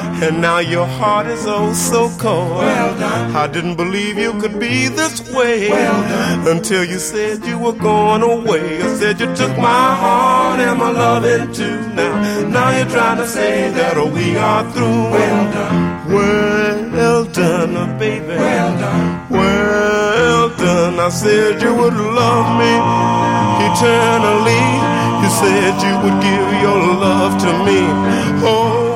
And now your heart is oh so cold. I didn't believe you could be this way until you said you were going away. I said you took my heart and my loving too. Now you're trying to say that we are through. Well done, baby. Well done. I said you would love me eternally. You said you would give your love to me. Oh,